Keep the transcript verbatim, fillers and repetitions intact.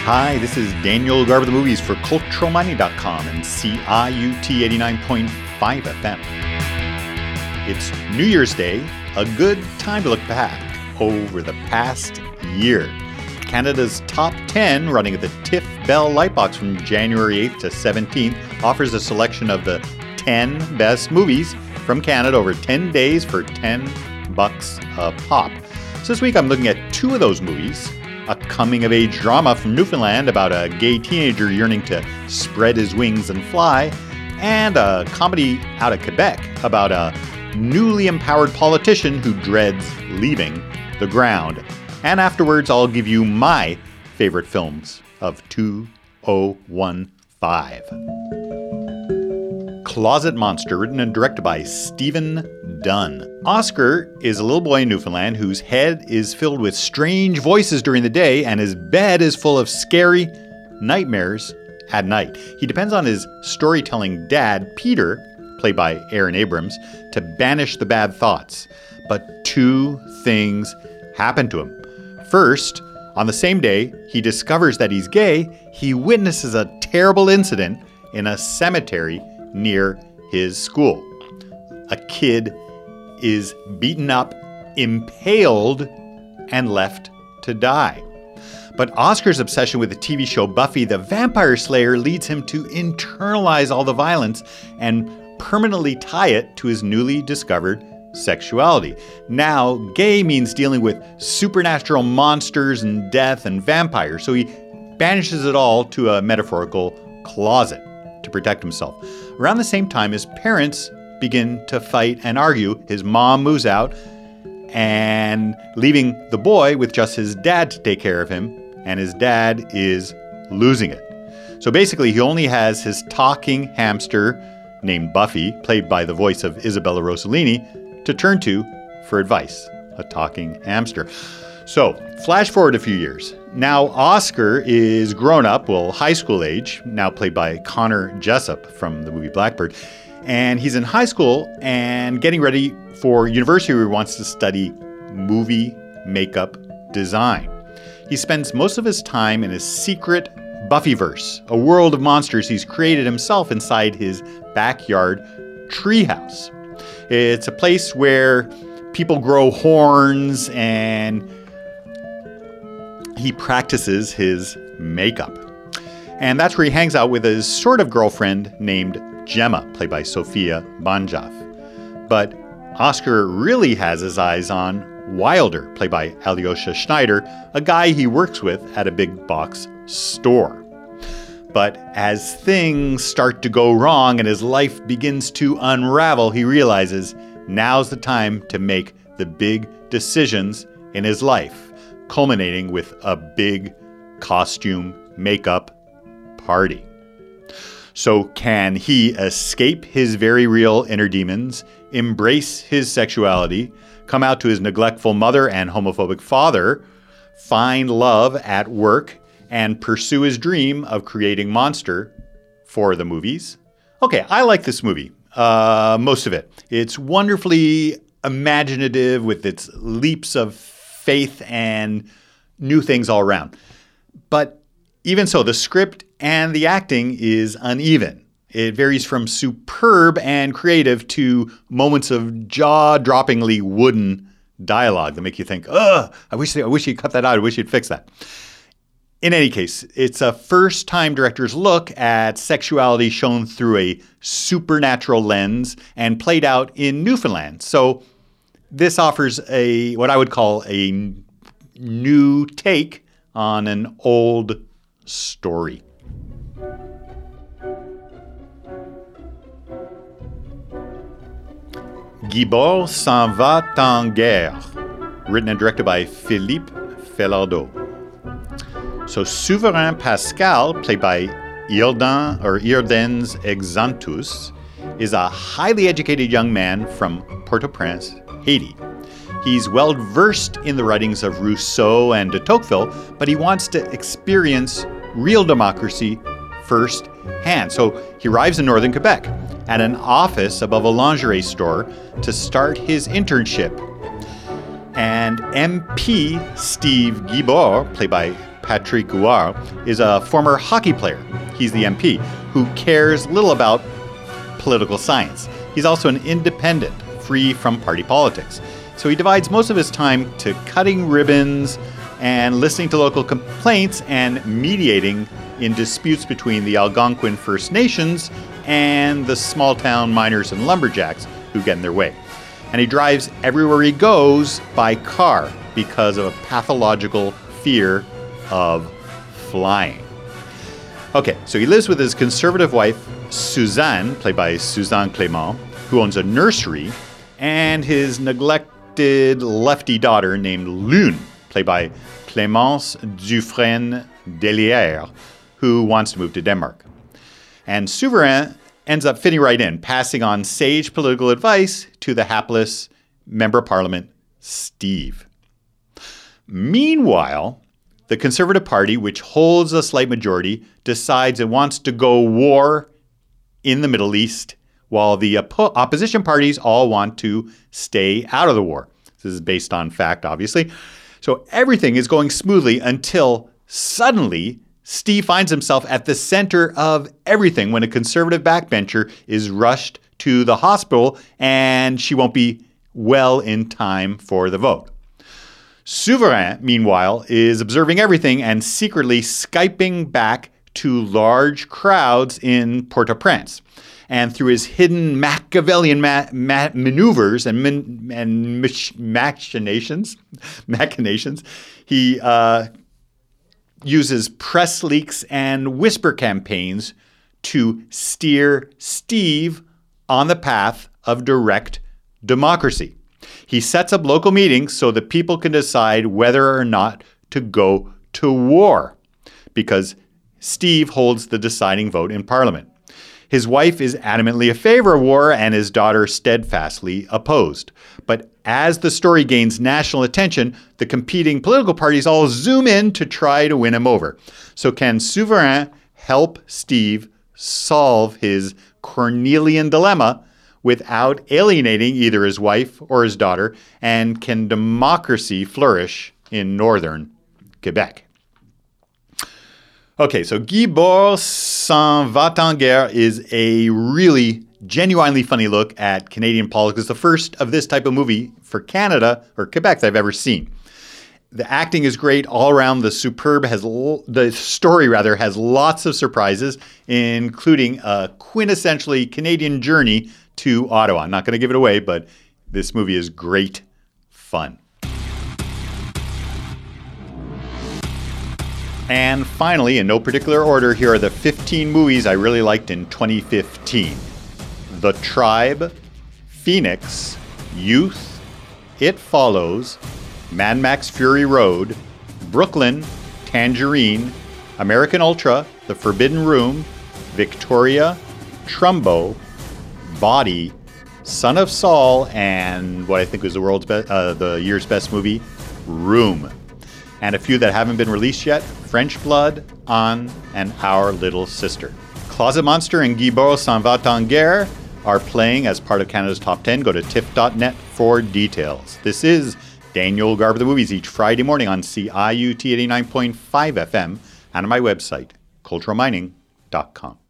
Hi, this is Daniel Garber the Movies for Cultural Mining dot com and C I U T eighty-nine point five F M. It's New Year's Day, a good time to look back over the past year. Canada's Top ten, running at the TIFF Bell Lightbox from January eighth to seventeenth, offers a selection of the ten best movies from Canada over ten days for ten bucks a pop. So this week I'm looking at two of those movies. A coming-of-age drama from Newfoundland about a gay teenager yearning to spread his wings and fly, and a comedy out of Quebec about a newly empowered politician who dreads leaving the ground. And afterwards, I'll give you my favorite films of two thousand fifteen. Closet Monster, written and directed by Stephen Dunn. Oscar is a little boy in Newfoundland whose head is filled with strange voices during the day and his bed is full of scary nightmares at night. He depends on his storytelling dad, Peter, played by Aaron Abrams, to banish the bad thoughts. But two things happen to him. First, on the same day he discovers that he's gay, he witnesses a terrible incident in a cemetery near his school. A kid is beaten up, impaled, and left to die. But Oscar's obsession with the T V show Buffy the Vampire Slayer leads him to internalize all the violence and permanently tie it to his newly discovered sexuality. Now, gay means dealing with supernatural monsters and death and vampires, so he banishes it all to a metaphorical closet to protect himself. Around the same time, his parents begin to fight and argue. His mom moves out and leaving the boy with just his dad to take care of him, and his dad is losing it. So basically, he only has his talking hamster named Buffy, played by the voice of Isabella Rossellini, to turn to for advice. A talking hamster. So, flash forward a few years. Now Oscar is grown up, well, high school age, now played by Connor Jessup from the movie Blackbird. And he's in high school and getting ready for university where he wants to study movie makeup design. He spends most of his time in his secret Buffyverse, a world of monsters he's created himself inside his backyard treehouse. It's a place where people grow horns and he practices his makeup. And that's where he hangs out with his sort of girlfriend named Gemma, played by Sophia Banjaf. But Oscar really has his eyes on Wilder, played by Alyosha Schneider, a guy he works with at a big box store. But as things start to go wrong and his life begins to unravel, he realizes now's the time to make the big decisions in his life, culminating with a big costume makeup party. So can he escape his very real inner demons, embrace his sexuality, come out to his neglectful mother and homophobic father, find love at work, and pursue his dream of creating Monster for the movies? Okay, I like this movie, uh, most of it. It's wonderfully imaginative with its leaps of faith and new things all around. But even so, the script and the acting is uneven. It varies from superb and creative to moments of jaw-droppingly wooden dialogue that make you think, ugh, I wish, they, I wish he'd cut that out. I wish he'd fix that. In any case, it's a first-time director's look at sexuality shown through a supernatural lens and played out in Newfoundland. So this offers a what I would call a new take on an old story. Gibor s'en va en guerre, written and directed by Philippe Falardeau. So Souverain Pascal, played by Irden or Irdens Exantus, is a highly educated young man from Port-au-Prince, Haiti. He's well versed in the writings of Rousseau and de Tocqueville, but he wants to experience real democracy firsthand. So he arrives in northern Quebec at an office above a lingerie store to start his internship. And M P Steve Guibord, played by Patrick Huard, is a former hockey player. He's the M P who cares little about political science. He's also an independent, free from party politics. So he divides most of his time to cutting ribbons and listening to local complaints and mediating in disputes between the Algonquin First Nations and the small-town miners and lumberjacks who get in their way. And he drives everywhere he goes by car because of a pathological fear of flying. Okay, so he lives with his conservative wife, Suzanne, played by Suzanne Clément, who owns a nursery, and his neglected lefty daughter named Lune, played by Clémence Dufresne Delière, who wants to move to Denmark. And Souverain ends up fitting right in, passing on sage political advice to the hapless Member of Parliament, Steve. Meanwhile, the Conservative Party, which holds a slight majority, decides it wants to go war in the Middle East, while the oppo- opposition parties all want to stay out of the war. This is based on fact, obviously. So everything is going smoothly until suddenly Steve finds himself at the center of everything when a conservative backbencher is rushed to the hospital and she won't be well in time for the vote. Souverain, meanwhile, is observing everything and secretly Skyping back to large crowds in Port-au-Prince. And through his hidden Machiavellian ma- ma- maneuvers and, min- and mach- machinations, machinations, he uh, uses press leaks and whisper campaigns to steer Steve on the path of direct democracy. He sets up local meetings so that people can decide whether or not to go to war, because Steve holds the deciding vote in Parliament. His wife is adamantly in favor of war and his daughter steadfastly opposed. But as the story gains national attention, the competing political parties all zoom in to try to win him over. So can Souverain help Steve solve his Cornelian dilemma without alienating either his wife or his daughter? And can democracy flourish in northern Quebec? Okay, so Guy Bord S'en Va-T-En-Guerre is a really genuinely funny look at Canadian politics. It's the first of this type of movie for Canada or Quebec that I've ever seen. The acting is great all around. The superb has l- the story rather has lots of surprises, including a quintessentially Canadian journey to Ottawa. I'm not going to give it away, but this movie is great fun. And finally, in no particular order, here are the fifteen movies I really liked in twenty fifteen. The Tribe, Phoenix, Youth, It Follows, Mad Max Fury Road, Brooklyn, Tangerine, American Ultra, The Forbidden Room, Victoria, Trumbo, Body, Son of Saul, and what I think was the world's best, uh, the year's best movie, Room. And a few that haven't been released yet, French Blood, On, and Our Little Sister. Closet Monster and Guy Bord S'en Va-T-En-Guerre are playing as part of Canada's Top ten. Go to tiff dot net for details. This is Daniel Garber the Movies each Friday morning on C I U T eighty-nine point five F M and on my website, cultural mining dot com.